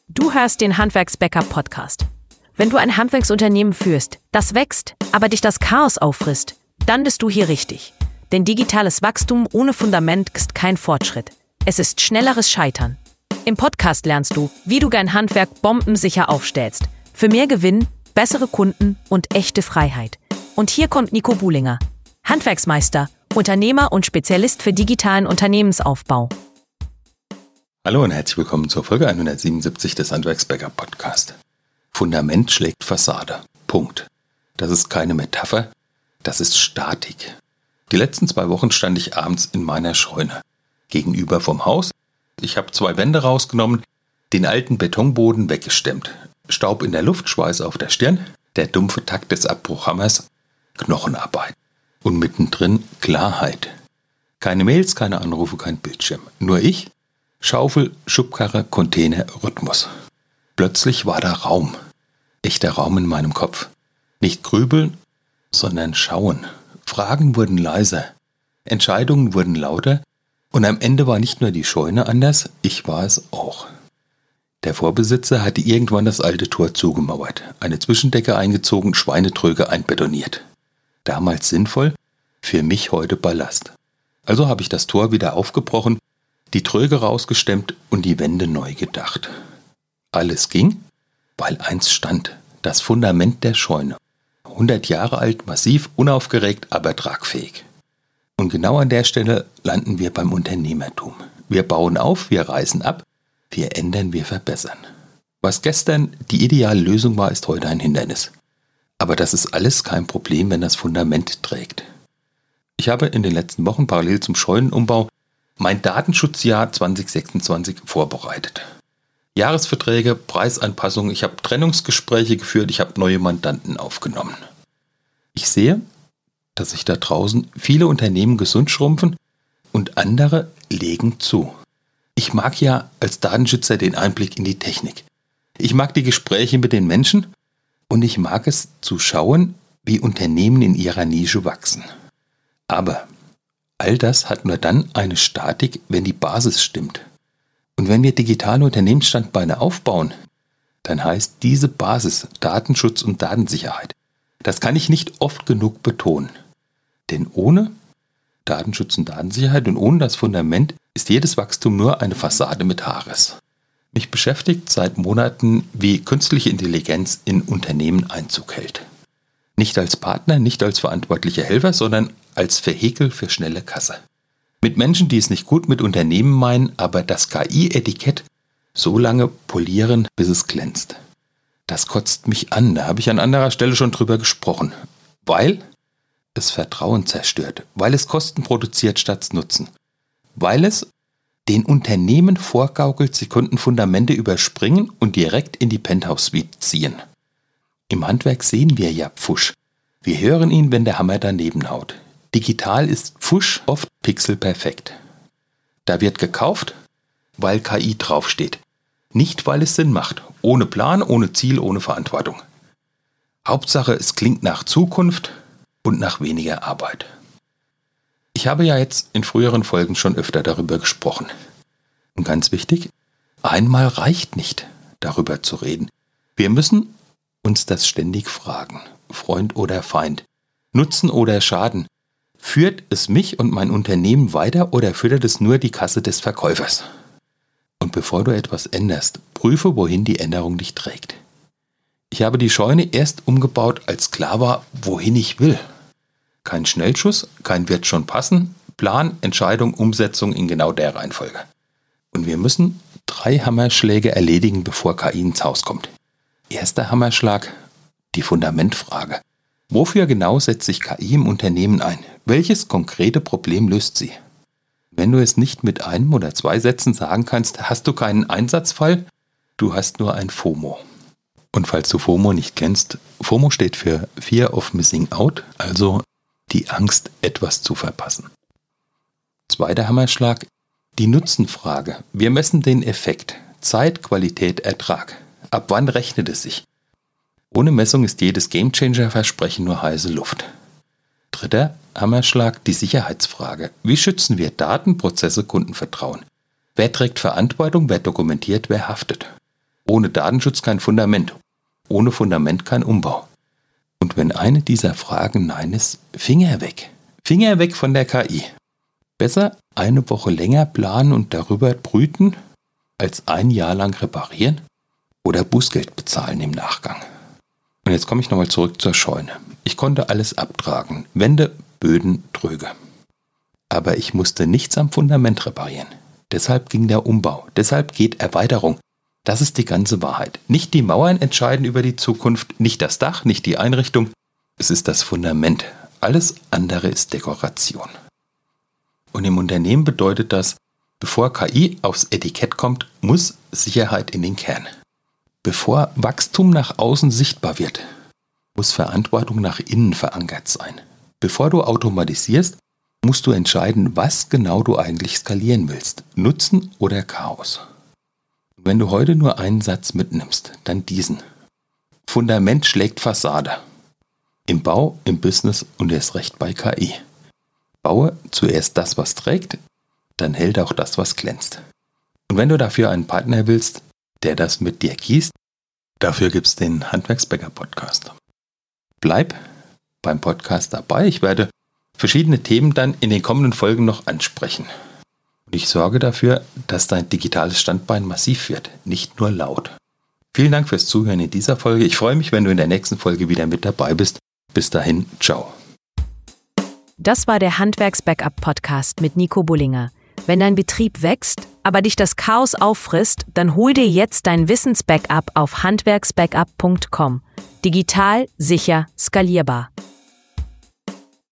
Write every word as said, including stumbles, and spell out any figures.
Du hörst den Handwerksbackup-Podcast. Wenn du ein Handwerksunternehmen führst, das wächst, aber dich das Chaos auffrisst, dann bist du hier richtig. Denn digitales Wachstum ohne Fundament ist kein Fortschritt. Es ist schnelleres Scheitern. Im Podcast lernst du, wie du dein Handwerk bombensicher aufstellst. Für mehr Gewinn, bessere Kunden und echte Freiheit. Und hier kommt Nico Buhlinger, Handwerksmeister, Unternehmer und Spezialist für digitalen Unternehmensaufbau. Hallo und herzlich willkommen zur Folge hundertsiebenundsiebzig des Handwerksbackup Podcast. Fundament schlägt Fassade. Punkt. Das ist keine Metapher, das ist Statik. Die letzten zwei Wochen stand ich abends in meiner Scheune. Gegenüber vom Haus. Ich habe zwei Wände rausgenommen, den alten Betonboden weggestemmt. Staub in der Luft, Schweiß auf der Stirn, der dumpfe Takt des Abbruchhammers, Knochenarbeit. Und mittendrin Klarheit. Keine Mails, keine Anrufe, kein Bildschirm. Nur ich, Schaufel, Schubkarre, Container, Rhythmus. Plötzlich war da Raum. Echter Raum in meinem Kopf. Nicht grübeln, sondern schauen. Fragen wurden leiser. Entscheidungen wurden lauter. Und am Ende war nicht nur die Scheune anders, ich war es auch. Der Vorbesitzer hatte irgendwann das alte Tor zugemauert, eine Zwischendecke eingezogen, Schweinetröge einbetoniert. Damals sinnvoll, für mich heute Ballast. Also habe ich das Tor wieder aufgebrochen, die Tröge rausgestemmt und die Wände neu gedacht. Alles ging, weil eins stand, das Fundament der Scheune. hundert Jahre alt, massiv, unaufgeregt, aber tragfähig. Und genau an der Stelle landen wir beim Unternehmertum. Wir bauen auf, wir reißen ab, wir ändern, wir verbessern. Was gestern die ideale Lösung war, ist heute ein Hindernis. Aber das ist alles kein Problem, wenn das Fundament trägt. Ich habe in den letzten Wochen parallel zum Scheunenumbau mein Datenschutzjahr zwanzig sechsundzwanzig vorbereitet. Jahresverträge, Preisanpassungen, ich habe Trennungsgespräche geführt, ich habe neue Mandanten aufgenommen. Ich sehe, dass sich da draußen viele Unternehmen gesund schrumpfen und andere legen zu. Ich mag ja als Datenschützer den Einblick in die Technik. Ich mag die Gespräche mit den Menschen und ich mag es zu schauen, wie Unternehmen in ihrer Nische wachsen. Aber all das hat nur dann eine Statik, wenn die Basis stimmt. Und wenn wir digitale Unternehmensstandbeine aufbauen, dann heißt diese Basis Datenschutz und Datensicherheit. Das kann ich nicht oft genug betonen. Denn ohne Datenschutz und Datensicherheit und ohne das Fundament ist jedes Wachstum nur eine Fassade mit Haares. Mich beschäftigt seit Monaten, wie künstliche Intelligenz in Unternehmen Einzug hält. Nicht als Partner, nicht als verantwortlicher Helfer, sondern als Vehikel für schnelle Kasse. Mit Menschen, die es nicht gut mit Unternehmen meinen, aber das K I-Etikett so lange polieren, bis es glänzt. Das kotzt mich an, da habe ich an anderer Stelle schon drüber gesprochen. Weil es Vertrauen zerstört, weil es Kosten produziert statt Nutzen. Weil es den Unternehmen vorgaukelt, sie könnten Fundamente überspringen und direkt in die Penthouse-Suite ziehen. Im Handwerk sehen wir ja Pfusch. Wir hören ihn, wenn der Hammer daneben haut. Digital ist Pfusch oft pixelperfekt. Da wird gekauft, weil K I draufsteht. Nicht, weil es Sinn macht. Ohne Plan, ohne Ziel, ohne Verantwortung. Hauptsache, es klingt nach Zukunft und nach weniger Arbeit. Ich habe ja jetzt in früheren Folgen schon öfter darüber gesprochen. Und ganz wichtig, einmal reicht nicht, darüber zu reden. Wir müssen uns das ständig fragen. Freund oder Feind? Nutzen oder Schaden? Führt es mich und mein Unternehmen weiter oder füttert es nur die Kasse des Verkäufers? Und bevor du etwas änderst, prüfe, wohin die Änderung dich trägt. Ich habe die Scheune erst umgebaut, als klar war, wohin ich will. Kein Schnellschuss, kein wird schon passen, Plan, Entscheidung, Umsetzung in genau der Reihenfolge. Und wir müssen drei Hammerschläge erledigen, bevor K I ins Haus kommt. Erster Hammerschlag, die Fundamentfrage. Wofür genau setzt sich K I im Unternehmen ein? Welches konkrete Problem löst sie? Wenn du es nicht mit einem oder zwei Sätzen sagen kannst, hast du keinen Einsatzfall, du hast nur ein FOMO. Und falls du FOMO nicht kennst, FOMO steht für Fear of Missing Out, also die Angst, etwas zu verpassen. Zweiter Hammerschlag, die Nutzenfrage. Wir messen den Effekt, Zeit, Qualität, Ertrag. Ab wann rechnet es sich? Ohne Messung ist jedes Gamechanger-Versprechen nur heiße Luft. Dritter Hammerschlag, die Sicherheitsfrage. Wie schützen wir Daten, Prozesse, Kundenvertrauen? Wer trägt Verantwortung, wer dokumentiert, wer haftet? Ohne Datenschutz kein Fundament. Ohne Fundament kein Umbau. Und wenn eine dieser Fragen Nein ist, Finger weg. Finger weg von der K I. Besser eine Woche länger planen und darüber brüten, als ein Jahr lang reparieren oder Bußgeld bezahlen im Nachgang. Und jetzt komme ich nochmal zurück zur Scheune. Ich konnte alles abtragen. Wände, Böden, Tröge. Aber ich musste nichts am Fundament reparieren. Deshalb ging der Umbau. Deshalb geht Erweiterung. Das ist die ganze Wahrheit. Nicht die Mauern entscheiden über die Zukunft, nicht das Dach, nicht die Einrichtung. Es ist das Fundament. Alles andere ist Dekoration. Und im Unternehmen bedeutet das, bevor K I aufs Etikett kommt, muss Sicherheit in den Kern. Bevor Wachstum nach außen sichtbar wird, muss Verantwortung nach innen verankert sein. Bevor du automatisierst, musst du entscheiden, was genau du eigentlich skalieren willst. Nutzen oder Chaos. Wenn du heute nur einen Satz mitnimmst, dann diesen. Fundament schlägt Fassade. Im Bau, im Business und erst recht bei K I. Baue zuerst das, was trägt, dann hält auch das, was glänzt. Und wenn du dafür einen Partner willst, der das mit dir gießt, dafür gibt's den Handwerksbäcker-Podcast. Bleib beim Podcast dabei. Ich werde verschiedene Themen dann in den kommenden Folgen noch ansprechen. Und ich sorge dafür, dass dein digitales Standbein massiv wird, nicht nur laut. Vielen Dank fürs Zuhören in dieser Folge. Ich freue mich, wenn du in der nächsten Folge wieder mit dabei bist. Bis dahin, ciao. Das war der Handwerks-Backup-Podcast mit Nico Bullinger. Wenn dein Betrieb wächst, aber dich das Chaos auffrisst, dann hol dir jetzt dein Wissens-Backup auf handwerksbackup punkt com. Digital, sicher, skalierbar.